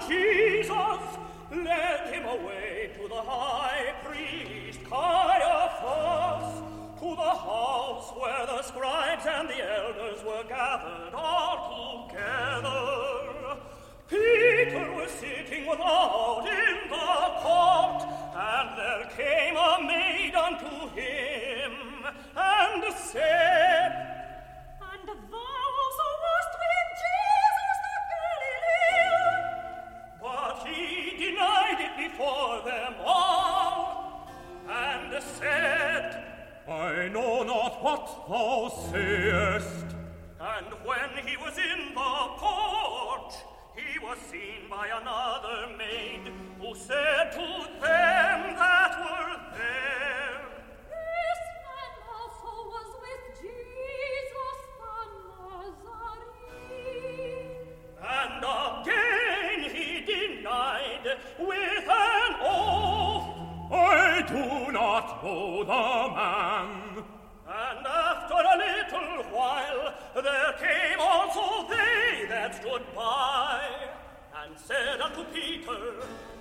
Jesus led him away to the high priest Caiaphas, to the house where the scribes and the elders were gathered all together. Peter was sitting without in the court, and there came a maid unto him, and said, And thou also wast with Jesus the Galilean. But he denied it before them all, and said, I know not what thou sayest. And when he was in the porch, he was seen by another maid, who said to them that were there, This man also was with Jesus the Nazarene. and again he denied with an oath, I do not know the man. And after a little while there came also they that stood by, and said unto Peter,